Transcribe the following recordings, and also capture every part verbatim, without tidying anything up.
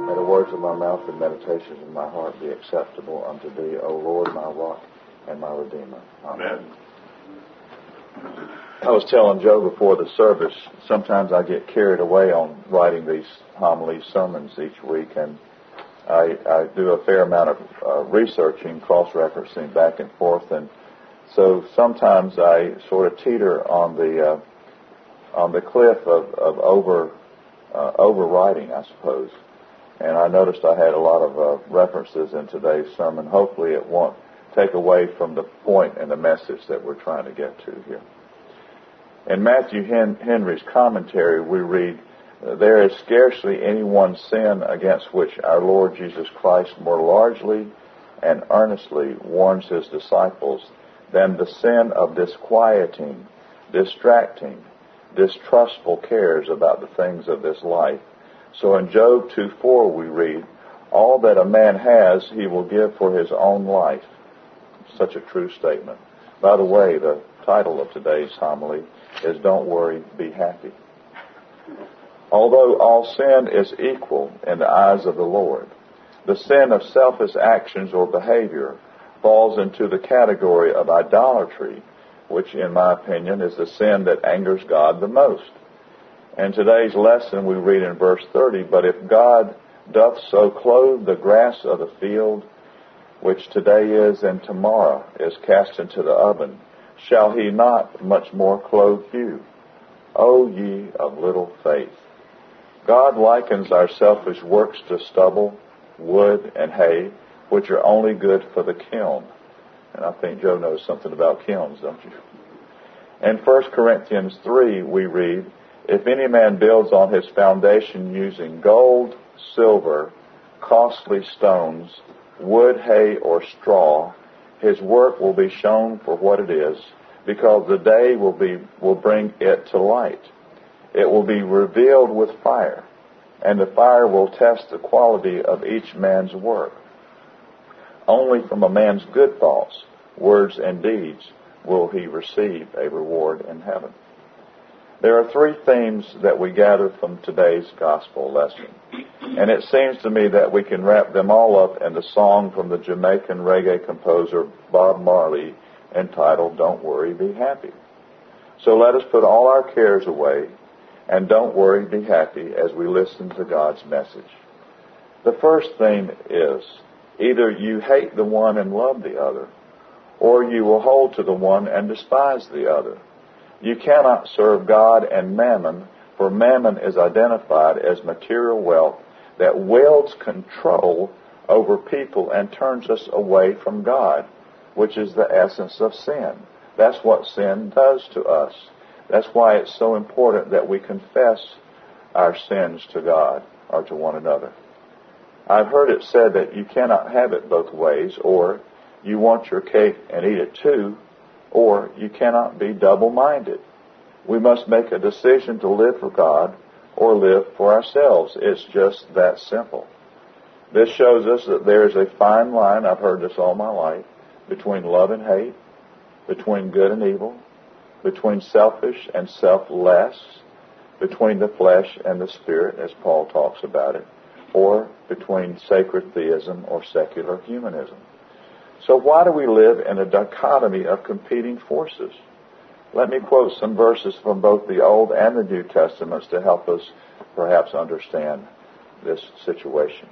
May the words of my mouth and meditations of my heart be acceptable unto Thee, O Lord, my rock and my redeemer. Amen. Amen. I was telling Joe before the service, sometimes I get carried away on writing these homilies, sermons each week, and I, I do a fair amount of uh, researching, cross-referencing back and forth, and so sometimes I sort of teeter on the uh, on the cliff of, of over uh, overwriting, I suppose. And I noticed I had a lot of uh, references in today's sermon. Hopefully it won't take away from the point and the message that we're trying to get to here. In Matthew Hen- Henry's commentary, we read, "There is scarcely any one sin against which our Lord Jesus Christ more largely and earnestly warns His disciples than the sin of disquieting, distracting, distrustful cares about the things of this life. So in Job two four we read, all that a man has he will give for his own life." Such a true statement. By the way, the title of today's homily is Don't Worry, Be Happy. Although all sin is equal in the eyes of the Lord, the sin of selfish actions or behavior falls into the category of idolatry, which in my opinion is the sin that angers God the most. In today's lesson we read in verse thirty, "But if God doth so clothe the grass of the field, which today is and tomorrow is cast into the oven, shall He not much more clothe you, O ye of little faith?" God likens our selfish works to stubble, wood, and hay, which are only good for the kiln. And I think Joe knows something about kilns, don't you? In First Corinthians three we read, "If any man builds on his foundation using gold, silver, costly stones, wood, hay, or straw, his work will be shown for what it is, because the day will be will bring it to light. It will be revealed with fire, and the fire will test the quality of each man's work. Only from a man's good thoughts, words, and deeds will he receive a reward in heaven." There are three themes that we gather from today's gospel lesson, and it seems to me that we can wrap them all up in the song from the Jamaican reggae composer Bob Marley entitled "Don't Worry, Be Happy." So let us put all our cares away and don't worry, be happy as we listen to God's message. The first theme is, either you hate the one and love the other, or you will hold to the one and despise the other. You cannot serve God and mammon, for mammon is identified as material wealth that wields control over people and turns us away from God, which is the essence of sin. That's what sin does to us. That's why it's so important that we confess our sins to God or to one another. I've heard it said that you cannot have it both ways, or you want your cake and eat it too, or you cannot be double-minded. We must make a decision to live for God or live for ourselves. It's just that simple. This shows us that there is a fine line, I've heard this all my life, between love and hate, between good and evil, between selfish and selfless, between the flesh and the spirit, as Paul talks about it, or between sacred theism or secular humanism. So why do we live in a dichotomy of competing forces? Let me quote some verses from both the Old and the New Testaments to help us perhaps understand this situation.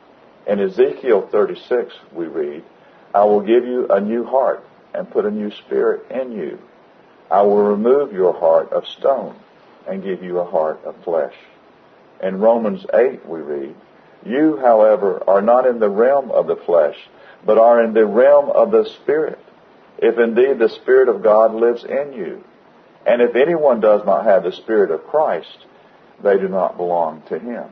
In Ezekiel thirty-six, we read, "I will give you a new heart and put a new spirit in you. I will remove your heart of stone and give you a heart of flesh." In Romans eight, we read, "You, however, are not in the realm of the flesh, but are in the realm of the Spirit, if indeed the Spirit of God lives in you. And if anyone does not have the Spirit of Christ, they do not belong to Him."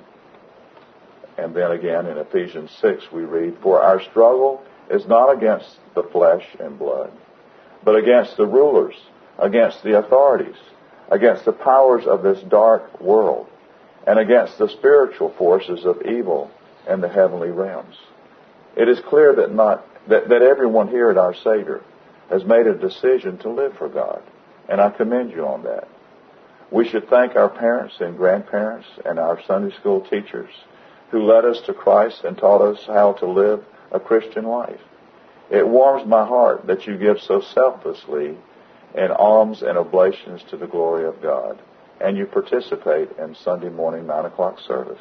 And then again in Ephesians six we read, "For our struggle is not against the flesh and blood, but against the rulers, against the authorities, against the powers of this dark world, and against the spiritual forces of evil in the heavenly realms." It is clear that not that, that everyone here at Our Savior has made a decision to live for God, and I commend you on that. We should thank our parents and grandparents and our Sunday school teachers who led us to Christ and taught us how to live a Christian life. It warms my heart that you give so selflessly in alms and oblations to the glory of God, and you participate in Sunday morning nine o'clock service.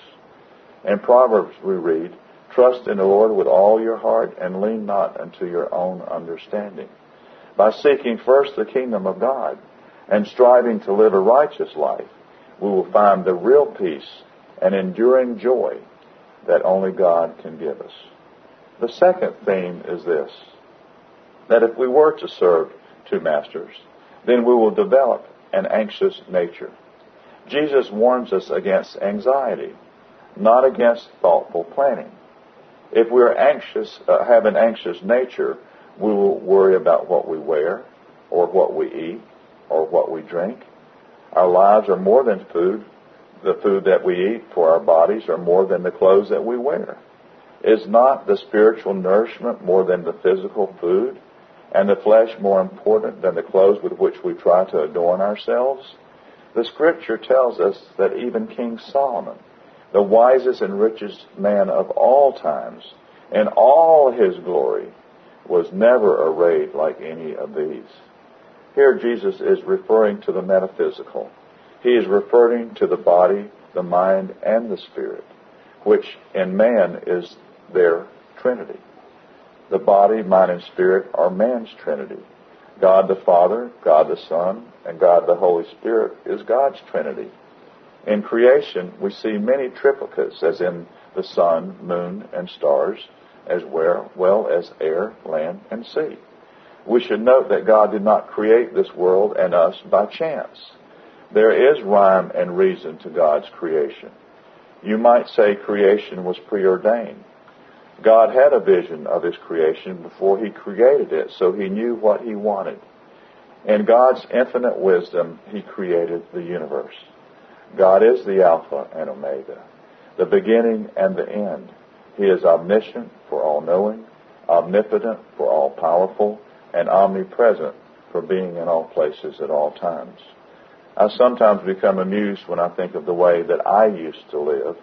In Proverbs we read, trust in the Lord with all your heart and lean not unto your own understanding. By seeking first the kingdom of God and striving to live a righteous life, we will find the real peace and enduring joy that only God can give us. The second theme is this, that if we were to serve two masters, then we will develop an anxious nature. Jesus warns us against anxiety, not against thoughtful planning. If we are anxious, uh, have an anxious nature, we will worry about what we wear, or what we eat, or what we drink. Our lives are more than food. The food that we eat for our bodies are more than the clothes that we wear. Is not the spiritual nourishment more than the physical food, and the flesh more important than the clothes with which we try to adorn ourselves? The Scripture tells us that even King Solomon, the wisest and richest man of all times, in all his glory, was never arrayed like any of these. Here Jesus is referring to the metaphysical. He is referring to the body, the mind, and the spirit, which in man is their Trinity. The body, mind, and spirit are man's Trinity. God the Father, God the Son, and God the Holy Spirit is God's Trinity. In creation, we see many triplicates, as in the sun, moon, and stars, as well, well as air, land, and sea. We should note that God did not create this world and us by chance. There is rhyme and reason to God's creation. You might say creation was preordained. God had a vision of his creation before he created it, so he knew what he wanted. In God's infinite wisdom, he created the universe. God is the Alpha and Omega, the beginning and the end. He is omniscient for all-knowing, omnipotent for all-powerful, and omnipresent for being in all places at all times. I sometimes become amused when I think of the way that I used to live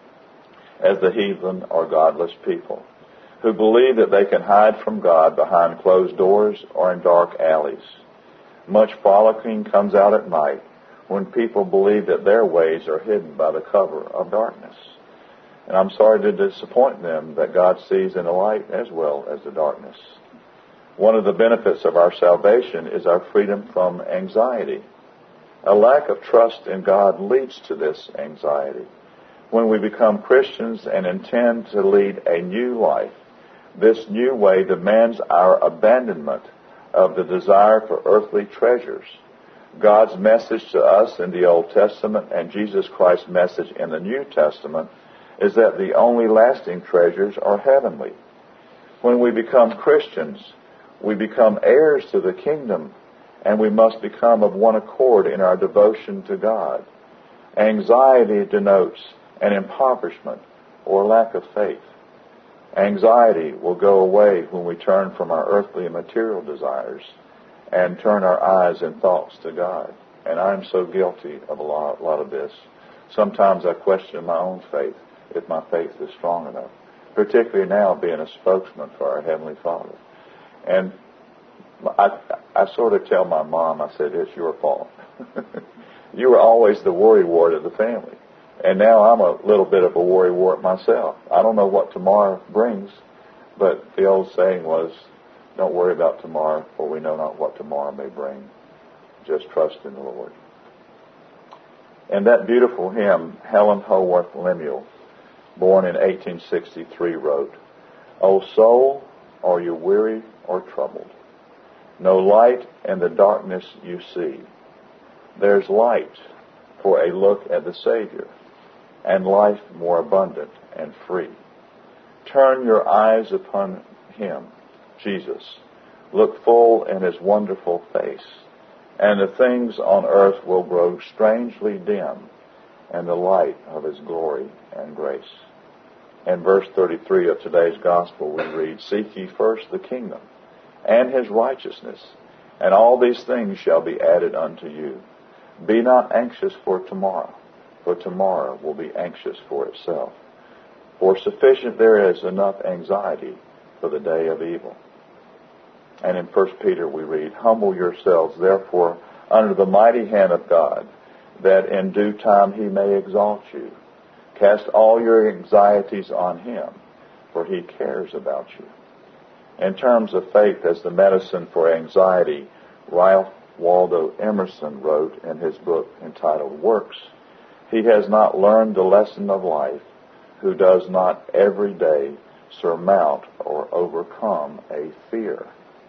as the heathen or godless people who believe that they can hide from God behind closed doors or in dark alleys. Much frolicking comes out at night when people believe that their ways are hidden by the cover of darkness. And I'm sorry to disappoint them that God sees in the light as well as the darkness. One of the benefits of our salvation is our freedom from anxiety. A lack of trust in God leads to this anxiety. When we become Christians and intend to lead a new life, this new way demands our abandonment of the desire for earthly treasures. God's message to us in the Old Testament and Jesus Christ's message in the New Testament is that the only lasting treasures are heavenly. When we become Christians, we become heirs to the kingdom, and we must become of one accord in our devotion to God. Anxiety denotes an impoverishment or lack of faith. Anxiety will go away when we turn from our earthly and material desires and turn our eyes and thoughts to God. And I'm so guilty of a lot, a lot of this. Sometimes I question my own faith, if my faith is strong enough, particularly now being a spokesman for our Heavenly Father. And I, I sort of tell my mom, I said, it's your fault. You were always the worrywart of the family. And now I'm a little bit of a worrywart myself. I don't know what tomorrow brings, but the old saying was, don't worry about tomorrow, for we know not what tomorrow may bring. Just trust in the Lord. And that beautiful hymn, Helen Howarth Lemuel, born in eighteen sixty-three, wrote, O soul, are you weary or troubled? No light in the darkness you see. There's light for a look at the Savior, and life more abundant and free. Turn your eyes upon him, Jesus. Look full in his wonderful face, and the things on earth will grow strangely dim in the light of his glory and grace. In verse thirty-three of today's gospel we read, Seek ye first the kingdom and his righteousness, and all these things shall be added unto you. Be not anxious for tomorrow, for tomorrow will be anxious for itself. For sufficient there is enough anxiety for the day of evil. And in First Peter we read, Humble yourselves, therefore, under the mighty hand of God, that in due time he may exalt you. Cast all your anxieties on him, for he cares about you. In terms of faith as the medicine for anxiety, Ralph Waldo Emerson wrote in his book entitled Works, He has not learned the lesson of life who does not every day surmount or overcome a fear.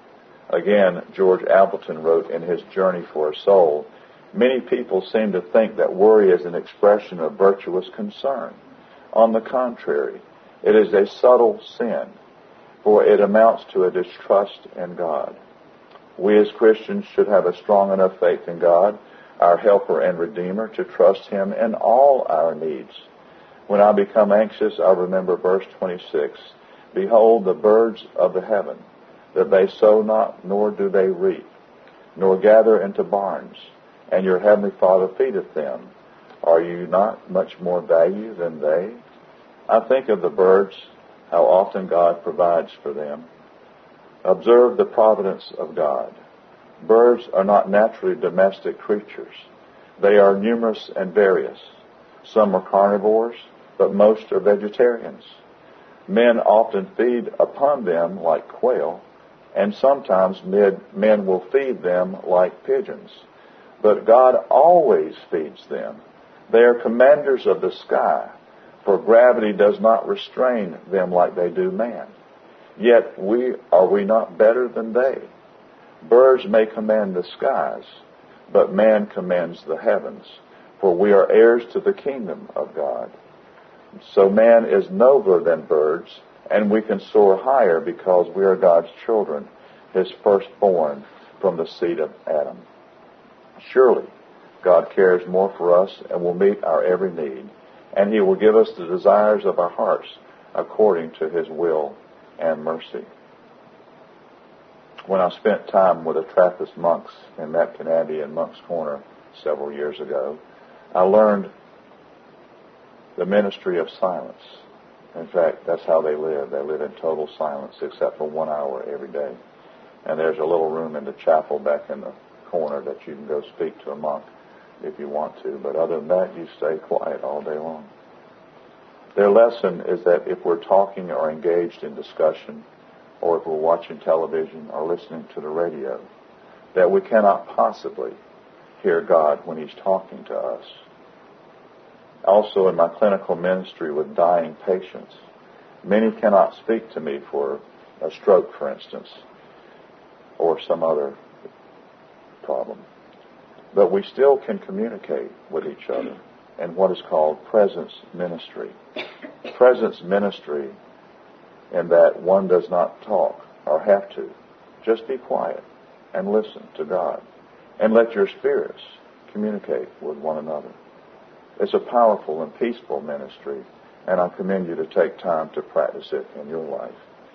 Again, George Appleton wrote in his Journey for a Soul, Many people seem to think that worry is an expression of virtuous concern. On the contrary, it is a subtle sin, for it amounts to a distrust in God. We as Christians should have a strong enough faith in God, our helper and redeemer, to trust him in all our needs. When I become anxious, I remember verse twenty-six, Behold the birds of the heaven, that they sow not, nor do they reap, nor gather into barns, and your heavenly Father feedeth them. Are you not much more value than they? I think of the birds, how often God provides for them. Observe the providence of God. Birds are not naturally domestic creatures. They are numerous and various. Some are carnivores, but most are vegetarians. Men often feed upon them like quail, and sometimes men will feed them like pigeons. But God always feeds them. They are commanders of the sky, for gravity does not restrain them like they do man. Yet we are we not better than they? Birds may command the skies, but man commands the heavens, for we are heirs to the kingdom of God. So man is nobler than birds, and we can soar higher because we are God's children, his firstborn from the seed of Adam. Surely, God cares more for us and will meet our every need, and he will give us the desires of our hearts according to his will and mercy. When I spent time with the Trappist monks in Mapkanandi in Monk's Corner several years ago, I learned the ministry of silence. In fact, that's how they live. They live in total silence except for one hour every day. And there's a little room in the chapel back in the corner that you can go speak to a monk if you want to. But other than that, you stay quiet all day long. Their lesson is that if we're talking or engaged in discussion, or if we're watching television or listening to the radio, that we cannot possibly hear God when he's talking to us. Also, in my clinical ministry with dying patients, many cannot speak to me for a stroke, for instance, or some other problem. But we still can communicate with each other in what is called presence ministry. Presence ministry in that one does not talk or have to. Just be quiet and listen to God and let your spirits communicate with one another. It's a powerful and peaceful ministry, and I commend you to take time to practice it in your life.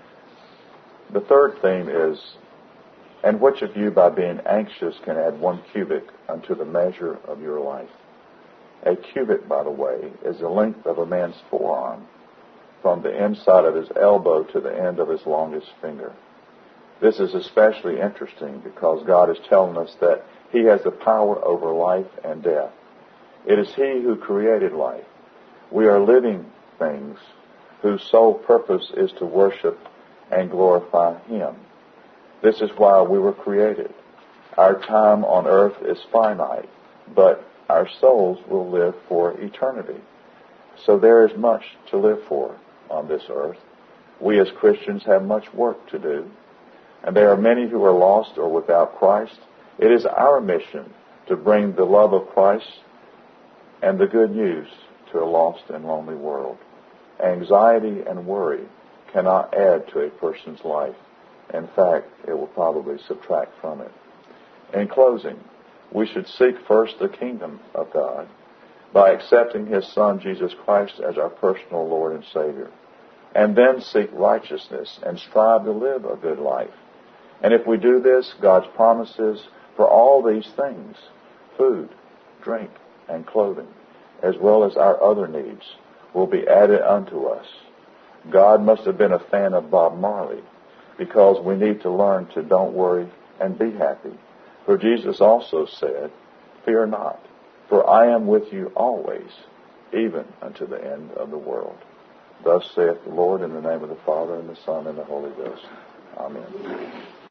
The third theme is, and which of you by being anxious can add one cubit unto the measure of your life? A cubit, by the way, is the length of a man's forearm from the inside of his elbow to the end of his longest finger. This is especially interesting because God is telling us that he has the power over life and death. It is he who created life. We are living things whose sole purpose is to worship and glorify him. This is why we were created. Our time on earth is finite, but our souls will live for eternity. So there is much to live for on this earth. We as Christians have much work to do, and there are many who are lost or without Christ. It is our mission to bring the love of Christ and the good news to a lost and lonely world. Anxiety and worry cannot add to a person's life. In fact, it will probably subtract from it. In closing, we should seek first the kingdom of God by accepting his Son, Jesus Christ, as our personal Lord and Savior, and then seek righteousness and strive to live a good life. And if we do this, God's promises for all these things, food, drink, and clothing, as well as our other needs, will be added unto us. God must have been a fan of Bob Marley, because we need to learn to don't worry and be happy. For Jesus also said, fear not, for I am with you always, even unto the end of the world. Thus saith the Lord, in the name of the Father, and the Son, and the Holy Ghost. Amen.